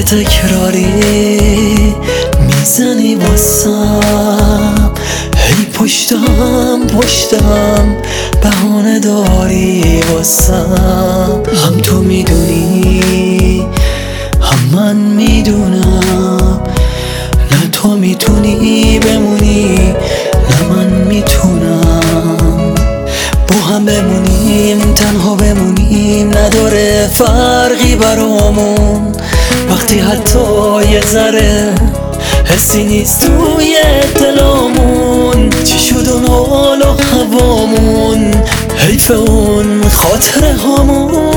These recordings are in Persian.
تکراری میزنی واسم، هی پشتم بهانه داری واسم. هم تو میدونی هم من میدونم، نه تو میتونی بمونی نه من میتونم. با هم بمونیم تنها بمونیم نداره فرقی برامون، وقتی حتی یه ذره حسی نیست توی دلامون. چی شد اون حال و هوامون، حیف اون خاطره هامون.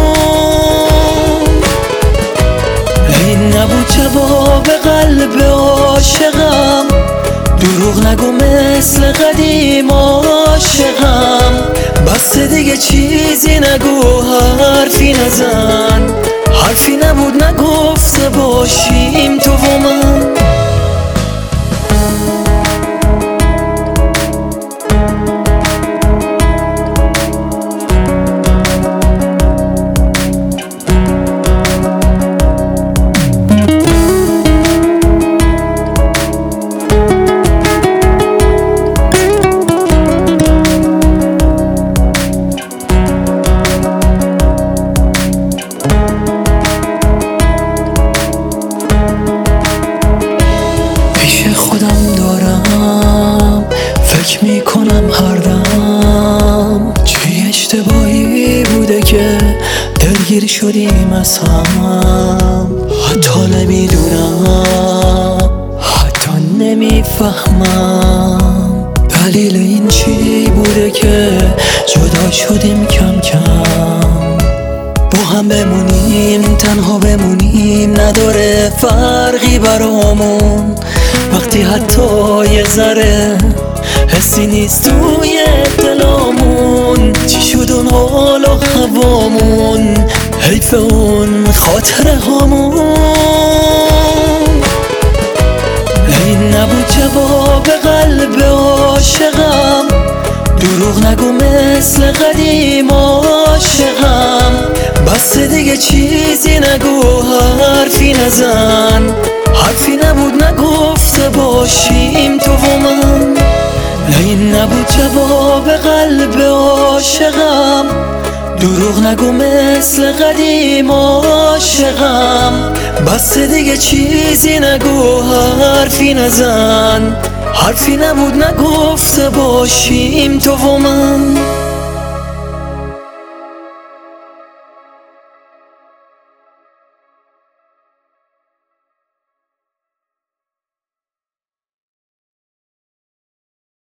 این نبود جواب قلب عاشقم، دروغ نگو مثل قدیم عاشقم. بس دیگه چیزی نگو حرفی نزن، حرفی نبود نگفته باشیم تو و من. خودم دارم فکر میکنم هر دم، چه اشتباهی بوده که دلگیر شدیم از هم. حتی نمیدونم حتی نمیفهمم دلیل این چی بوده که جدا شدیم کم کم. با هم بمونیم تنها بمونیم نداره فرقی برامون، وقتی حتی یه ذره حسی نیست توی دلامون. چی شد اون حال و هوامون، حیف اون خاطره هامون. این نبود جواب قلب عاشقم، دروغ نگو مثل قدیم عاشقم. بس دیگه چیزی نگو حرفی نزن، حرفی نبود نگفته باشیم تو و من. این نبود جواب قلب عاشقم، دروغ نگو مثل قدیم عاشقم. بس دیگه چیزی نگو حرفی نزن، حرفی نبود نگفته باشیم تو و من.